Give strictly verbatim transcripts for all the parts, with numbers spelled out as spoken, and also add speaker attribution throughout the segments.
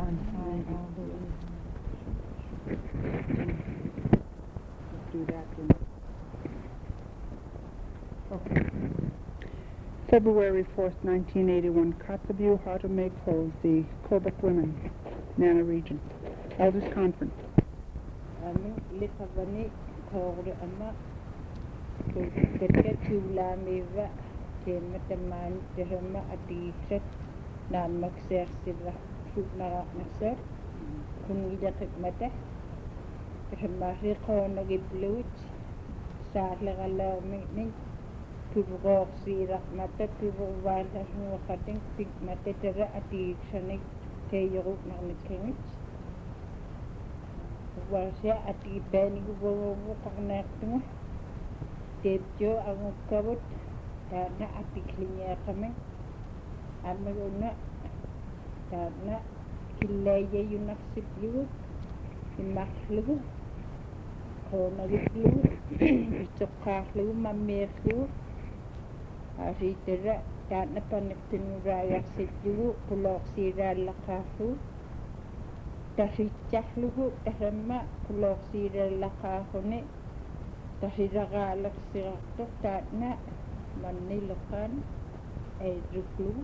Speaker 1: on high all the way. Let's do that then. Okay. February fourth, nineteen eighty-one, Kotzebue, How to Make Clothes, the Kobuk Women, Nana Region. Elders Conference.
Speaker 2: Amin litavani khore amma kete tula meva kemataman terma atisat nan makser sibra shubnara nasar kun idakat mata terma riqona giblut saatla gala min tubgor sira mata tubwal tasmu khatin tik mata tera atisani teyoru narnikengit Warsia ati bani gubo karnaktunga Tepjo ang kabut Dana ati klinya kami Amaguna Dana kilaya yunak siplu Imaklu Kona gitlu Isokaklu mameklu Aritera Dana panaktinuraya siplu Pulok sira lakaflu Tahicah lugu tahama pulau sira lakahone tahiraga lak sirakto tatna manilokan ay ruklu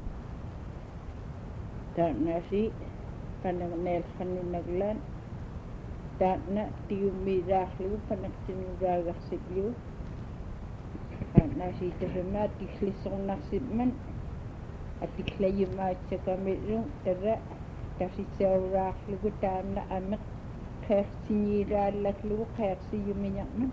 Speaker 2: tatna si pananel kaninaglan tatna tiumirah lugu panagtinuraga siblu tatna si tahama tiklisong nasibman at tiklayuma tsakamirung tara Kasi seorang lugu tamna amak kersi ralak lugu kersi yuminyak man.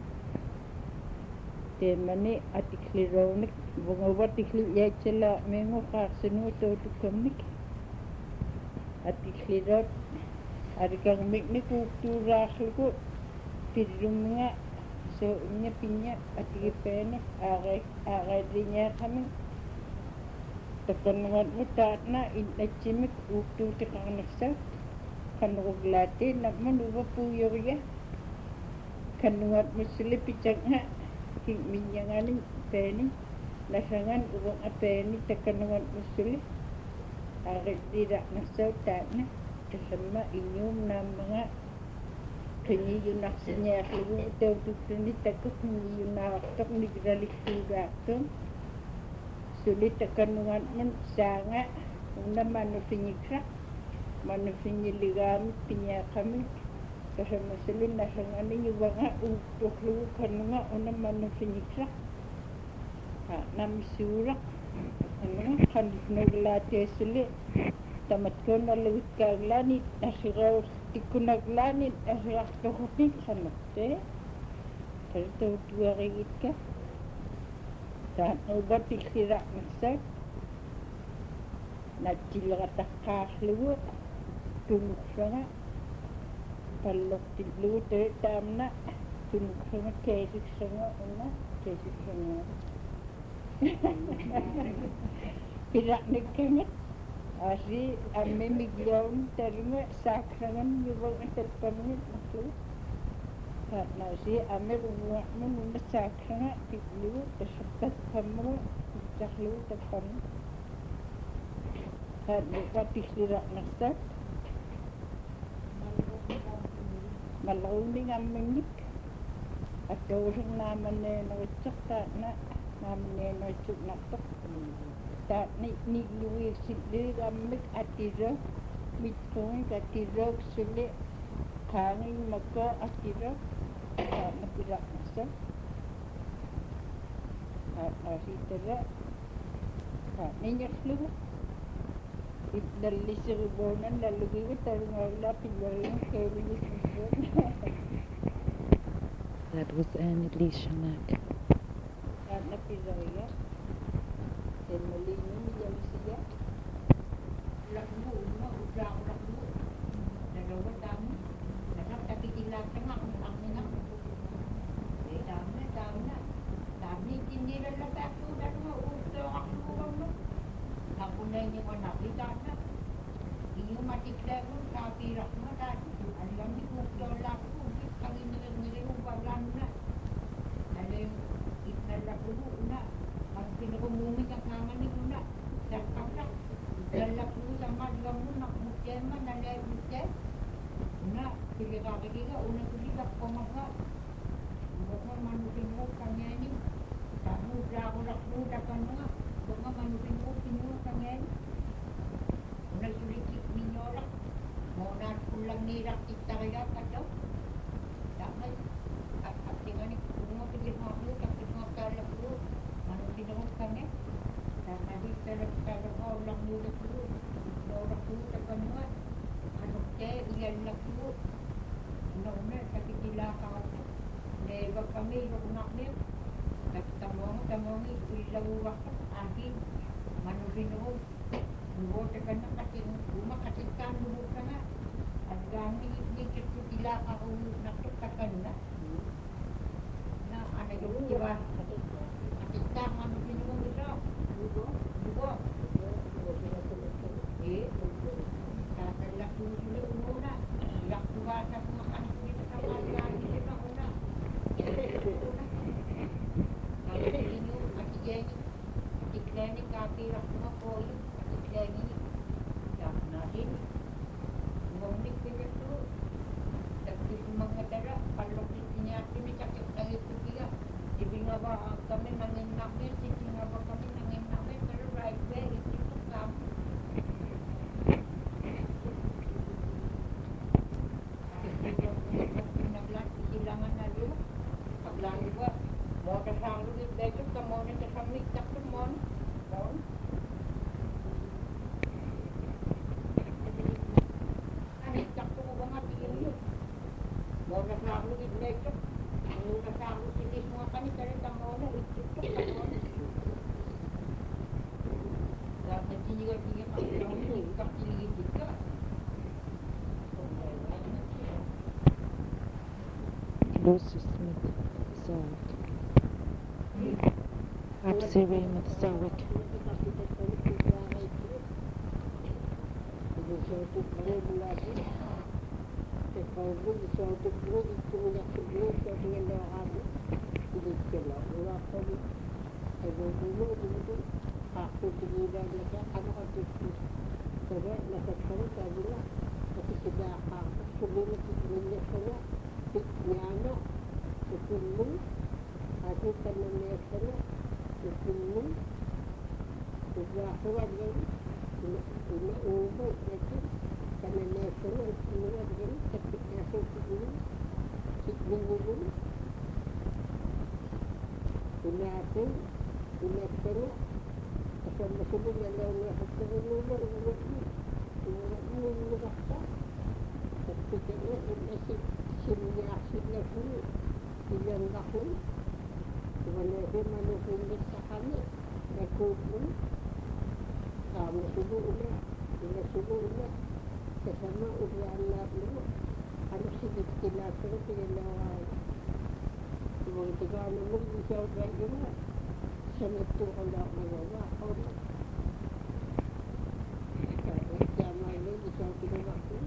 Speaker 2: Temani atikli ronik bunga atikli yacela mengo kersi nu to tukamnik. Atikli rot arikang miknik uktura lugu tidumnya so nya pinya atikli pene are are dinya kami. Tekanungan mutatna inachimik uktu tekanaksa kanuglati naman uba puyorya kanungat musli pichangha minyanganin peni nasangan ubang apeni tekanungan musli arit tidak nasaw tatna kasama inyum na mga kaniyunak sinyaklu ito tutunit ako kaniyunak tok nigralik tugatong Sulit tekanungan men sangat una manusinyikra manusinyiligamit pinya kami kasama silin nasangan ni wanga uktuklu kanunga una manusinyikra ha namisurak ano kandinuglate sili tamat ko na lewit kaglanit asiraw tikunaglanit asirak tokotin sanatte kalito tuwarigit ka Dan ubat tikira masak Najil kata kahlu Tunuk sana Palok tilu tertamna Tunuk sana kesik sana Una kesik sana Pirak nikamat Asi ame miglaun Terima sakrangan Yubang terpamit Maklum Karena si ame rumah menunda sakna tiklu tersekat kamu cahlu tekan karena patih tidak nasat malau ni ngamenik atau orang namanya nocok tak nak namanya nocok nak tak tak ni ni luar sini ramik atiro mitong atiro sulit kangin maka atiro na tidak masa Asi tera Ninyak lugu Dali siribonan Lalu giwi tarungagla Pilaring Kewinis
Speaker 1: That was Anne Elise Shanak.
Speaker 2: Na pilaya Dan malini Niyam siya Lakmu Uma Udrang Lakmu Dalawa dami Dalam tapi ilang tengah Ang minang Dami dami Dami hindi na labato Na mga uto Ako mo Ako na yung manakita na Iyo matiklaro Kapirak mo dati Alam ni uto Lako Kami nilirubablan na Alam Itnalako na Ang pinagumumig Ang naman ni Una Sakap na Lalako sa madlang mo Nakmukyan naman na naibigte. Una, pilikakiliga, una pilikak pamaga. Bunga manupin mo kanyani. Kamu drago rakmuda kan mga. Bunga manupin mo pinyo kanyani. Una sulikik minyorak. Muna pulang nirak itarila ka daw. Damay. At at tingani, bunga pilik mo ako, kapit mo kalak mo. Manupin mo kanyani. Dahil talaga lang mula ko. Norak ko kan mga. Ano kaya iyan lang ko. Una-una, nakikila ka ako. Neba kami, lukunak niya. Tamong, tamong, ilawak ka, agin. Manubin ako. Nuwote ka na kasi, umakasit ka, nuwot ka na. At gami, nikit ko tila ako, nakitakan na. Na, ano yung diba? Kasit ka, manubin ako ito. Lugo? Lugo? Eh, tatalak ko sila umuna. Laktuwa sa mga kanak nito sa kaya, hindi na una. Kalau ini ati Jenny, ati Glenny kapira kuma ko yun, ati Glenny, yak natin, ngomnik kaya to, dagdig mga dara, palok niya kami sakit tayo kuya, ibig nga ba kami nangin namin, ibig nga ba kami nangin namin, pero right way, ito kami. Naglat, silangan na rin, paglani ba, mau kesang lu di baju kamu ni kesang ni tak semon, tahu? Ani tak tu banget ini. Mau kesang lu di baju, mau kesang lu sini semua kan ni cari kamu ni itu tu kamu. Dah nanti juga dia kamu ni tak tinggi juga.
Speaker 3: Lucy Smith, Zarwick. Apsy Raymond, Zarwick.
Speaker 4: Piano, Sukumun, Adi Panamesana, Sukumun, Subahuan yang Una Ubu, Nasi, Panamesana, Sukumun yang Tapi Nasi Sukumun, Sukumun, Una Apu, Una Sana, Asal Sukumun yang Lalu Hasil Nuna, Una Apu, Una Apu, Una Apu, Tapi Kana, Nasi, Sininya akhirnya pun Ilan lahun Walaupun manuhun Nesahani Nakupun Kamu subuh ulah Ila subuh ulah Kesama ulah Allah dulu Harus sedikit kilasan Pilawai Ibu tiga namun Bisa udah juga Sanatu Allah Mawalah Allah Jamaah ini Bisa kita waktu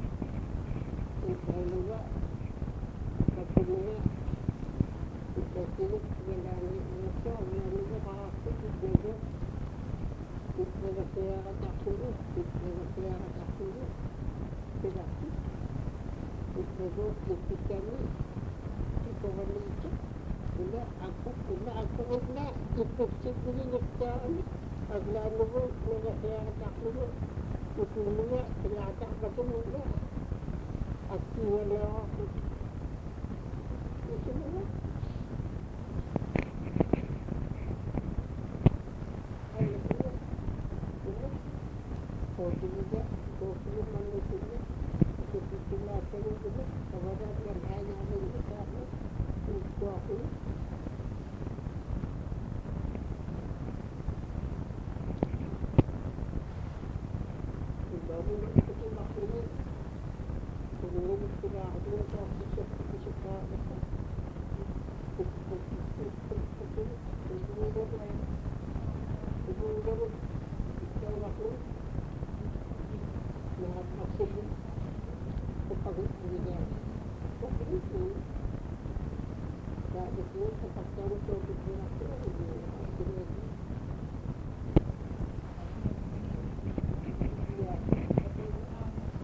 Speaker 4: Laluwa Kapuluwa Ipasilik Galani Nasa Laluwa Kahapit Ipnaga Ipnaga Sayara Takulu Ipnaga Sayara Takulu Pilaki Ipnaga Ipikani Ipawali itu Ula aku Ula aku Ula Ipasipuli Nagtaan Aglaluwa Ipnaga Sayara Takulu Ipnaga Sayara Takulu Aku wala aku. Itu mana? Ayah dia, dia, kau juga, kau juga manusia, seperti macam itu, kepada yang hanya mengikat itu aku. Baru itu maksudnya. Kemudian kita ada satu satu suka apa? Kemudian kemudian kita lakukan yang maksudnya kepada dirinya. Tapi itu tak betul terpaksa untuk berlaku ini. Ya,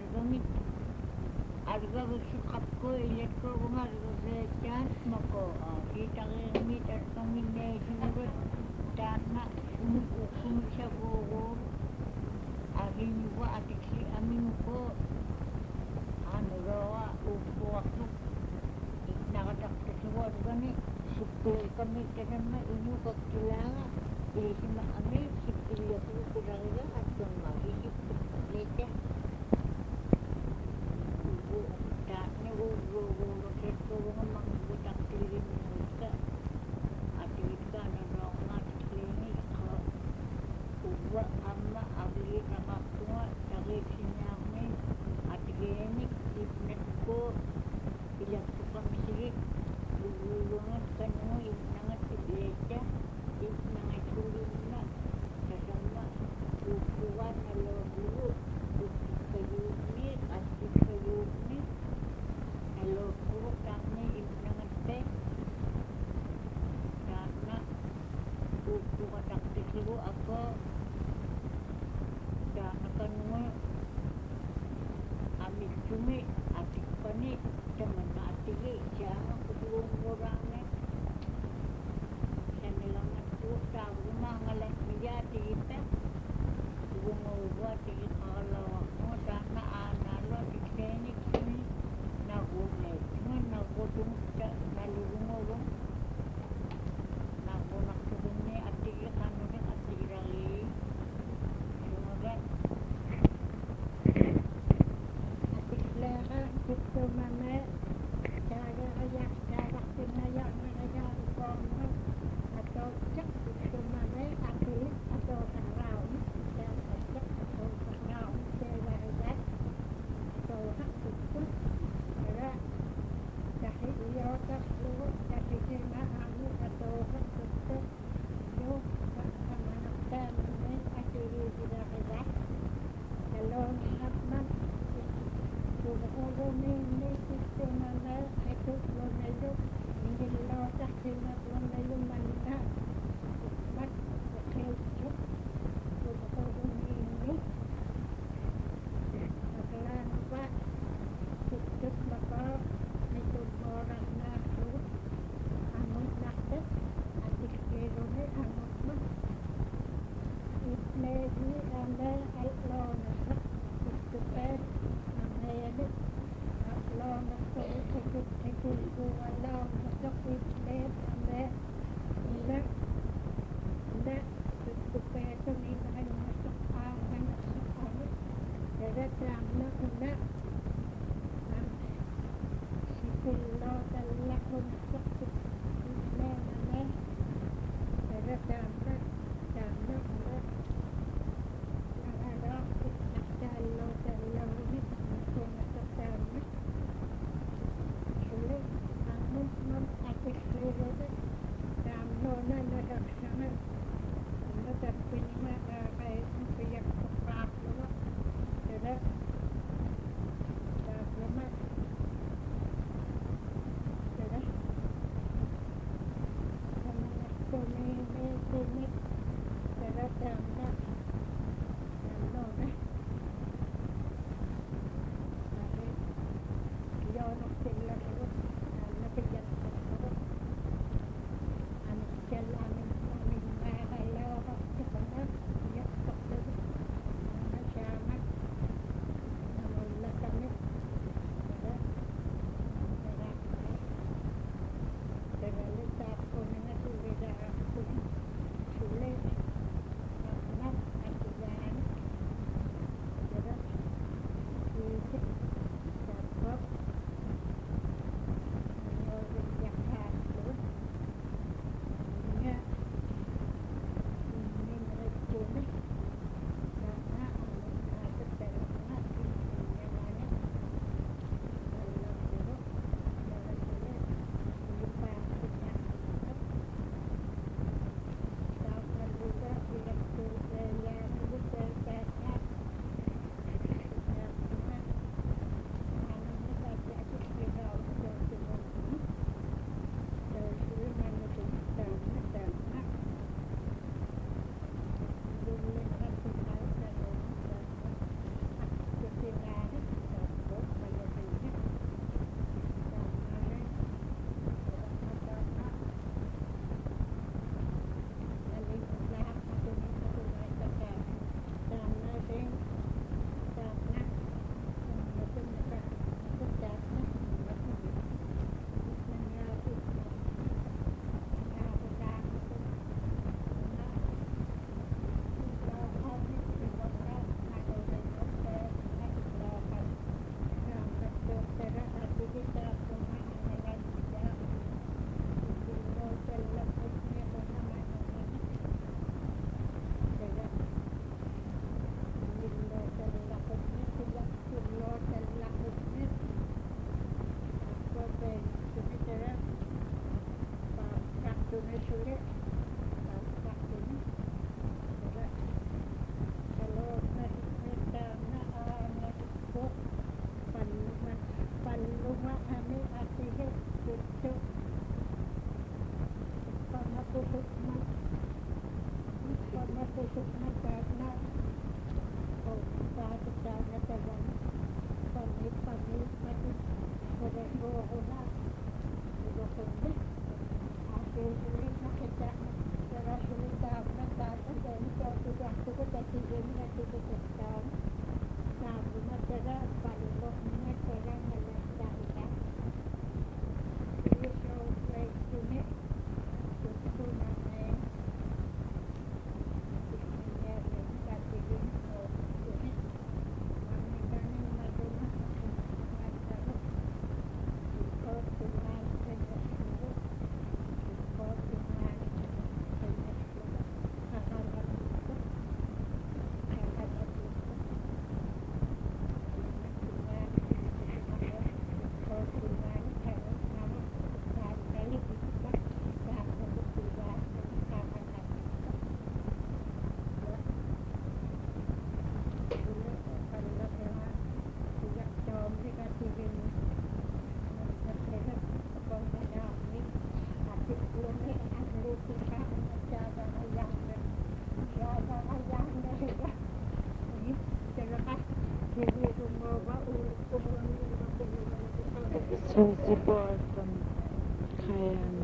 Speaker 2: argangit argagusukapko iletko bungargasetan mako kitagimit argangine sinurut dana sumuk sumisyago ahiwa atiksi aminuko anu rawa upo waktu nakatakta sa gani sukul kami kanama inu kakilanga isima kami sukul ako kuranga at tumagisip nita ubo dana ubo ubo keto mga mga butak tilim nita at ika na raw nga tiklini ka ubo ama abli nakapunga sakit sinyamin at genik ipnet ko ilang ko kami sige lulungan kanyo yung nangat iblecha yung nangat tulong na kasama upuan na lobulu ukikayumi at ikayumi na lobulu kami yung nangat pe kana upuan aktisiro ako kana kanyo amik cumi atik pani teman atili jangan kedua orangnya saya bilang itu tahu rumah ngelak menjadi kita dua mau buat di kalau mau dana anak lo di sini sini nak boleh cuma nak bodong tak lalu rumah orang nak nak turunnya atili kan orang atili lagi cuma kan atik lera itu mana cara ayak cara penayak mereka komen atau cek itu mana atau atau karau dan cek atau karau saya ada atau hak itu ada dari dia tak lu dari dia anu atau hak itu yo sama nak dan atau dia ada kalau nak Orang ini itu mana itu orang itu ini lo tak kena orang itu mana mat kerja orang ini kalau nampak itu maka itu orang naku anu nakte adik kerone anu mah ini ni anda Allah nak itu pes anda Allah nak itu itu itu Allah nak itu pes anda nak nak itu pes ini anda masuk anda masuk anda jadi terang nak nak Allah telah masuk itu anda jadi terang nak terang nak ada Allah telah masuk Mom, I could feel it. Um, no, no, no, that's not it. No, that's when you met a face for your problem. So that's that's the much. So that's so many, many, many.
Speaker 3: Susie Board from Cayenne.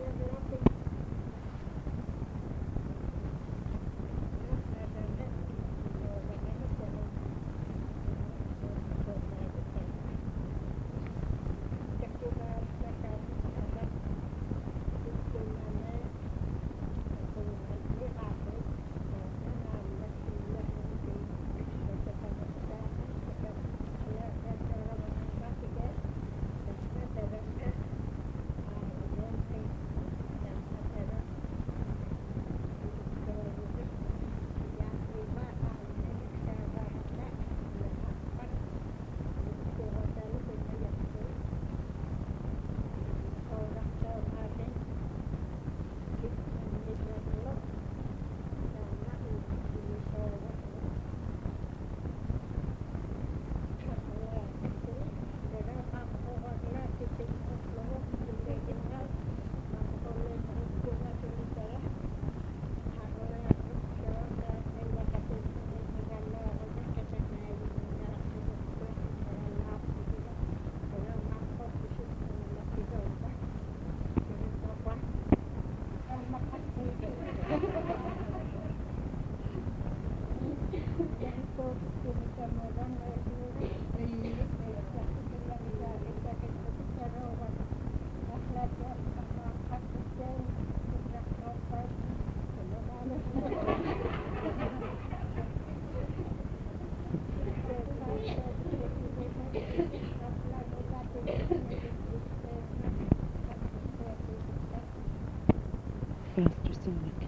Speaker 3: Faster Sonic.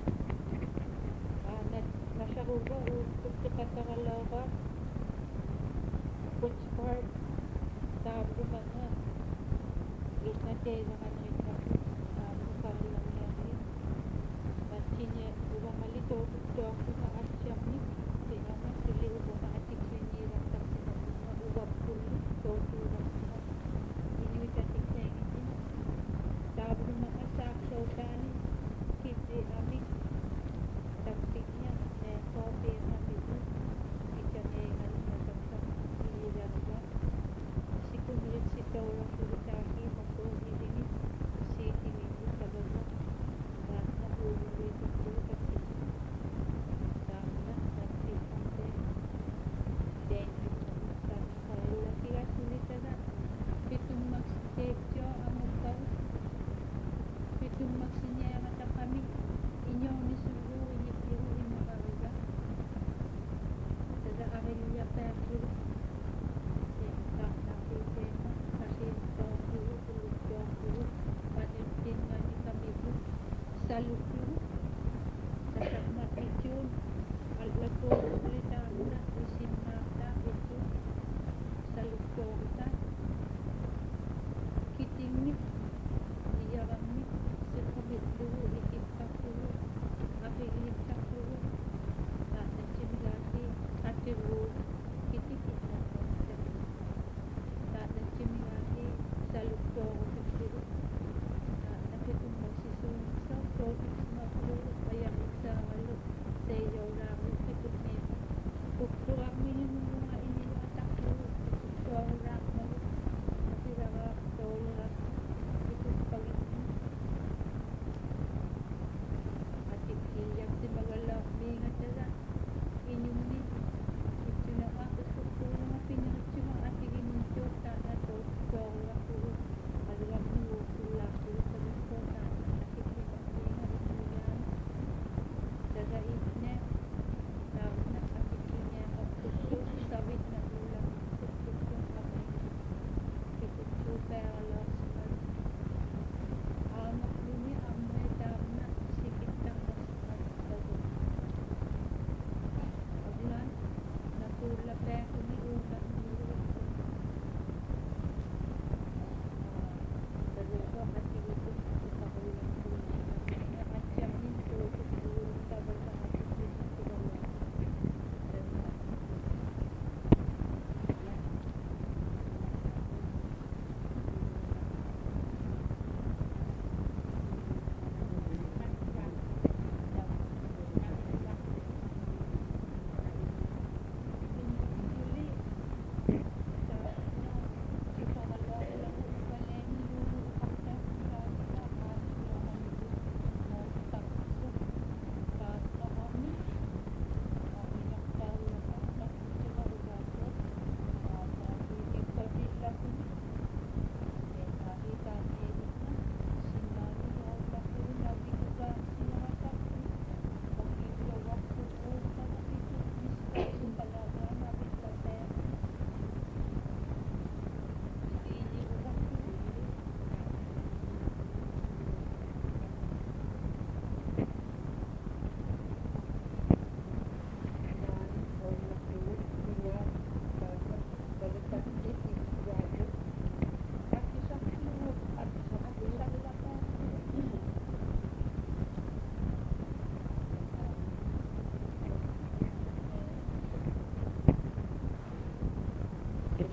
Speaker 2: Nasharuba o pagkakakalawa which part sabi ba nga ita tela ka na ito mukha lang yan at sinya ulang malito ito ako sa asyam ni kaya nga sili ubo na atik sinira sa ubab kuli ito tulang inuwi ka tiksengin sabi mga saksaw tani kiti amin taktiknya eh kopi nabi ikan eh ano na sa iliran ba si kumlit si tawra kulitaki mako ilimi si timibu kabaga na na uwi ito ko taktik sana taktik ante den sa kala kira kulita na pitung max tekyo among tao pitung max niya mata kami inyo ni sulu ni piru ni magaga tada arelia perlu ya tak tak tema kasih tahu dulu dulu dulu pada tinggal di kami bu selalu dulu tak mati jun al-lato kulita na isim nata itu selalu kita kitingit iya kami sekomit dulu ikipak dulu apigitak dulu tak tercimilati hati dulu kiti kita tak tercimilati selalu dulu dulu tak tercimilati selalu dulu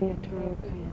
Speaker 3: Beataro Kaya.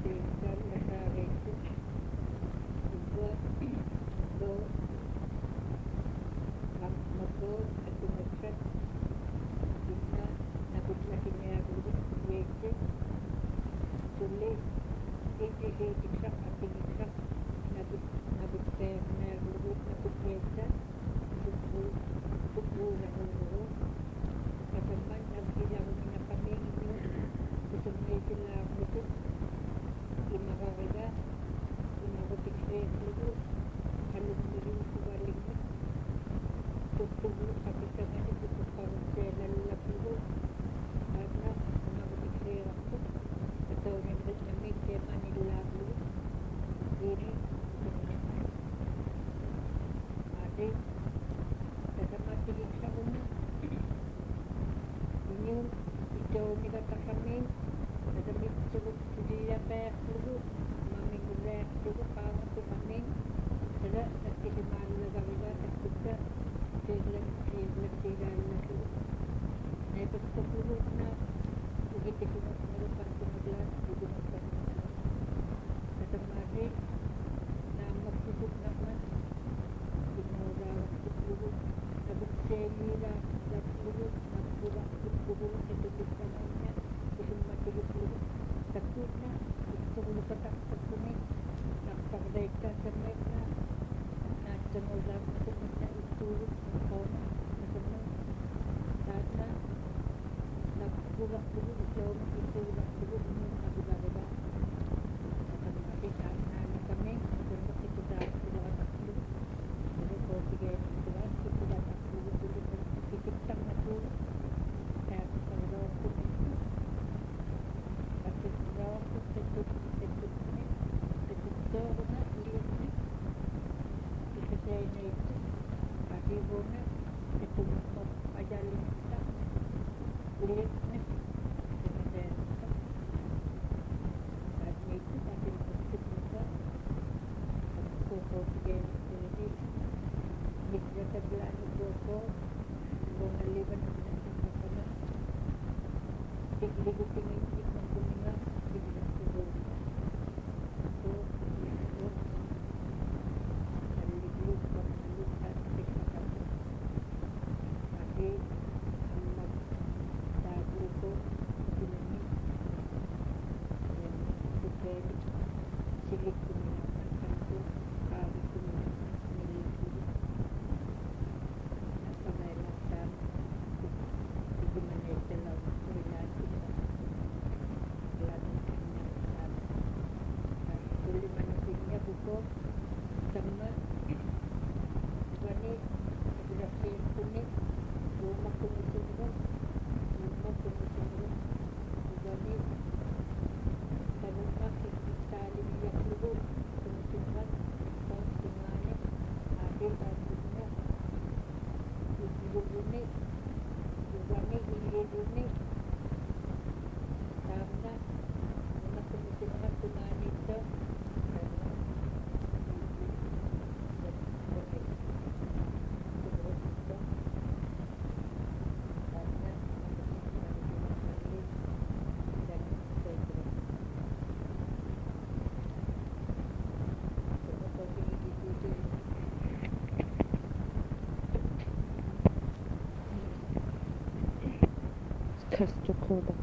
Speaker 3: Castro Kobak.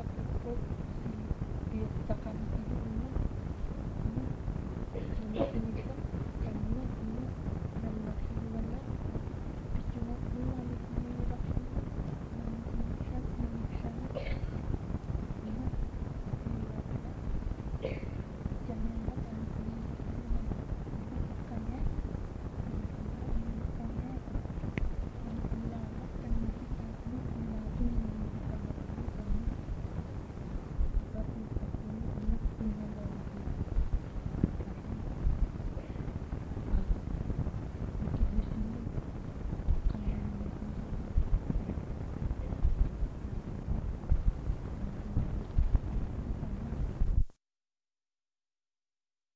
Speaker 2: Thank you.